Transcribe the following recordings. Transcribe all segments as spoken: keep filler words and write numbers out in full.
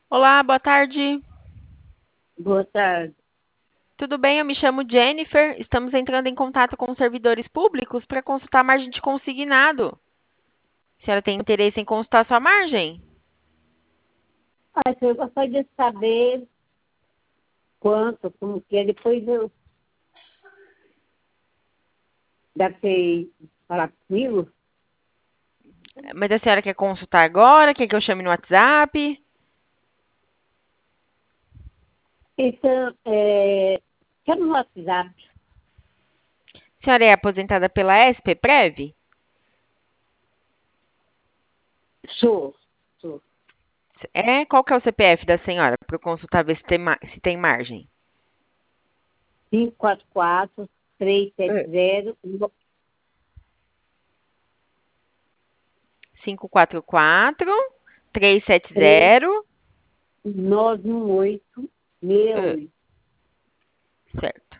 Olá, boa tarde. Boa tarde. Tudo bem? Eu me chamo Jennifer. Estamos entrando em contato com os servidores públicos para consultar a margem de consignado. A senhora tem interesse em consultar sua margem? Ah, eu gostaria de saber quanto, como que é. Depois eu deve ter falar comigo. Mas a senhora quer consultar agora? Quer que eu chame no WhatsApp? Então, é, quero no WhatsApp. A senhora é aposentada pela S P Prev? Sou, sou. É? Qual que é o C P F da senhora? Para eu consultar ver se tem, ma- se tem margem. cinco quatro quatro, três sete É. zero, cinco quatro quatro, três sete três zero. nove um oito, seis É, oito. certo.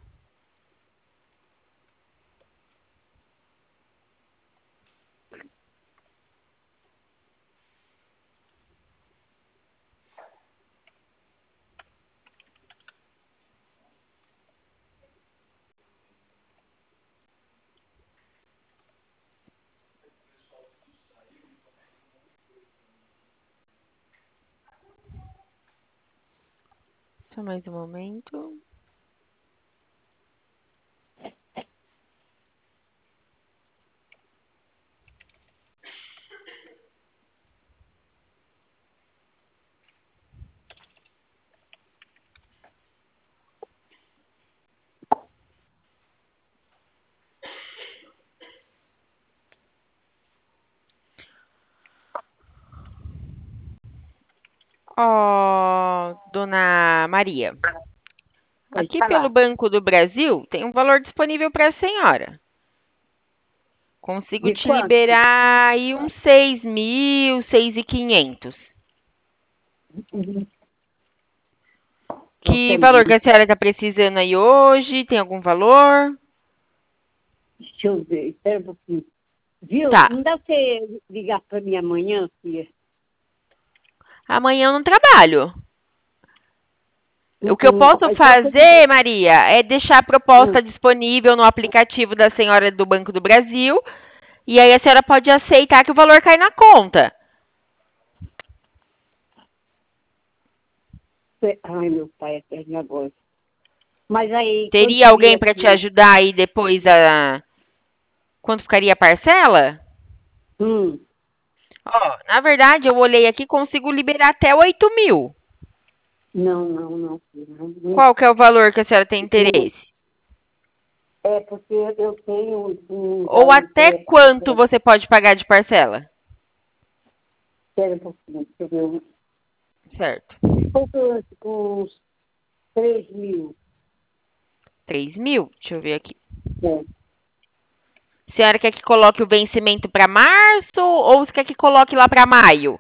Só mais um momento. Ó, dona Maria. Pode Aqui pelo falar. Banco do Brasil tem um valor disponível para a senhora. Consigo De te quanto? liberar aí uns seis mil, seis mil e quinhentos. Uhum. Nossa, Que é valor que a muito. senhora está precisando aí hoje? Tem algum valor? Deixa eu ver, espera um pouquinho. Viu? Tá. Não dá pra você ligar para mim amanhã, filha? Amanhã eu não trabalho. O que eu Uhum. posso Então, você fazer, Maria, é deixar a proposta liga. disponível no aplicativo da senhora do Banco do Brasil. E aí a senhora pode aceitar que o valor cai na conta. Ai, meu pai, até agora. Mas aí, Teria quantos alguém dias para te que... ajudar aí depois a quanto ficaria a parcela? Hum, Ó, na verdade, eu olhei aqui, consigo liberar até oito mil. não, não, não, não, não, Qual que é o valor que a senhora tem não. interesse? É porque eu tenho um, já Ou um até teste, quanto você pode pagar de parcela? espera um pouquinho, deixa eu ver, um Certo. pouco, uns três mil. Três mil? Deixa eu ver aqui. É. A senhora quer que coloque o vencimento para março ou você quer que coloque lá para maio?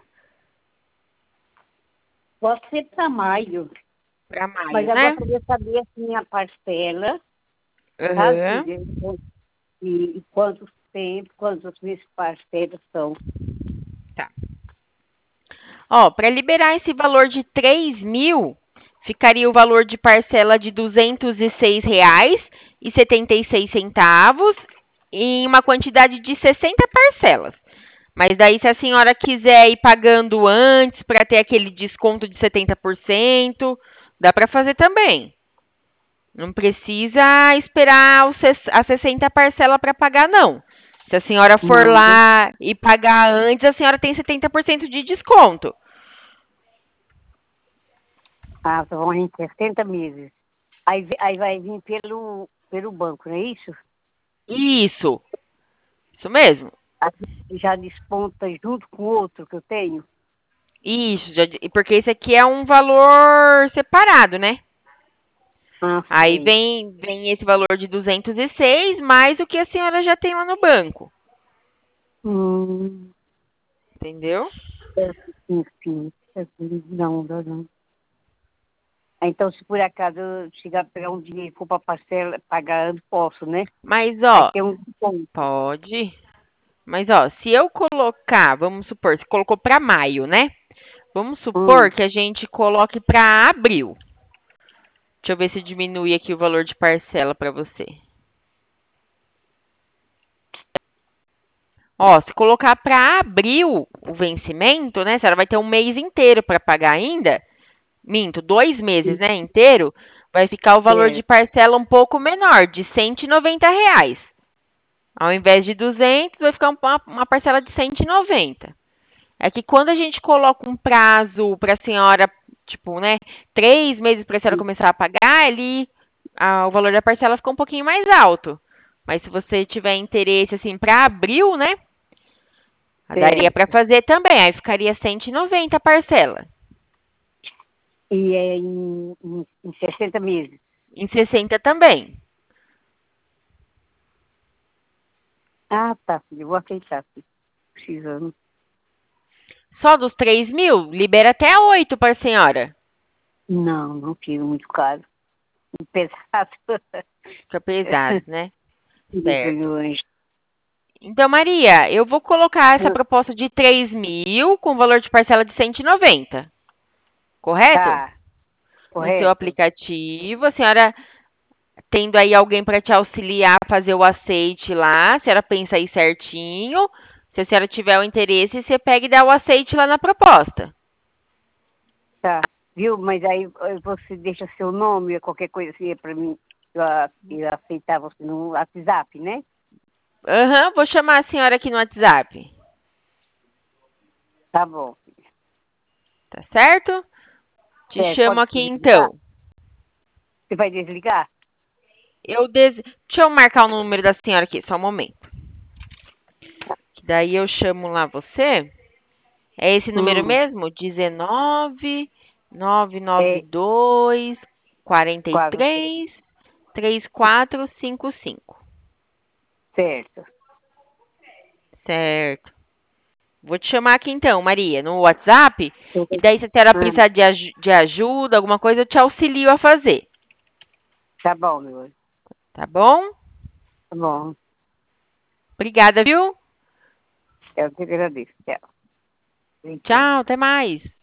Pode ser para maio, Para mas maio, eu né? gostaria de saber assim, a parcela, sabe? Aham. E, e quantos tempos, quantos meses parcelas são. Tá. Ó, para liberar esse valor de três mil, ficaria o valor de parcela de duzentos e seis reais e setenta e seis centavos em uma quantidade de sessenta parcelas. Mas daí, se a senhora quiser ir pagando antes para ter aquele desconto de setenta por cento, dá para fazer também. Não precisa esperar os ses- as sessenta parcelas para pagar, não. Se a senhora for Não, né? lá e pagar antes, a senhora tem setenta por cento de desconto. Ah, vão em sessenta meses. Aí, ve- aí vai vir pelo, pelo banco, não é isso? Isso, isso mesmo. Aí já desponta junto com o outro que eu tenho. Isso, já di- porque esse aqui é um valor separado, né? Ah, Aí sei. vem, vem esse valor de duzentos e seis mais o que a senhora já tem lá no banco. Hum, Entendeu? é, enfim, é, não, não, não. Então, se por acaso eu chegar a pegar um dinheiro e for para parcela, pagar, eu posso, né? Mas, Aí ó, tem um desconto. pode. Mas, ó, se eu colocar, vamos supor, você colocou para maio, né? Vamos supor Hum, que a gente coloque para abril. Deixa eu ver se diminui aqui o valor de parcela para você. Ó, se colocar para abril o vencimento, né? A senhora vai ter um mês inteiro para pagar ainda. Minto, dois meses, né? Inteiro. Vai ficar o valor de é, parcela um pouco menor, de cento e noventa reais. Ao invés de duzentos, vai ficar uma, uma parcela de cento e noventa. É que quando a gente coloca um prazo para a senhora, tipo, né, três meses para a senhora começar a pagar, ele, ah, o valor da parcela fica um pouquinho mais alto. Mas se você tiver interesse, assim, para abril, né, daria para certo. fazer também. Aí ficaria cento e noventa a parcela. E é em, em, em sessenta meses. Em sessenta também. Ah, tá, filho, eu vou aceitar, filho. Precisando. Só dos três mil, libera até oito para a senhora. Não, não tiro muito caro. Muito pesado. Fica pesado, né? Certo. Milhões. Então, Maria, eu vou colocar essa proposta de três mil com valor de parcela de cento e noventa, correto? Tá, No seu correto. aplicativo, a senhora tendo aí alguém para te auxiliar a fazer o aceite lá, a senhora pensa aí certinho. Se a senhora tiver o interesse, você pega e dá o aceite lá na proposta. Tá. Viu? Mas aí eh, você deixa seu nome, qualquer coisa assim, para mim, eu, a- eu aceitar você no WhatsApp, né? Aham, vou chamar a senhora aqui no WhatsApp. Tá bom. Tá certo? Te É, chamo pode aqui desligar? então. Você vai desligar? Eu dese... Deixa eu marcar o número da senhora aqui, só um momento. Que daí eu chamo lá você. É esse número Hum, mesmo? dezenove, é novecentos e noventa e dois, quarenta e quase três, trinta e quatro cinquenta e cinco. certo. Certo. Vou te chamar aqui então, Maria, no WhatsApp. E daí, se a senhora Hum, precisar de, aju- de ajuda, alguma coisa, eu te auxilio a fazer. tá bom, meu anjo. Tá bom? Tá bom. Obrigada, viu? Eu que agradeço. Tchau. Tchau. Tchau, até mais.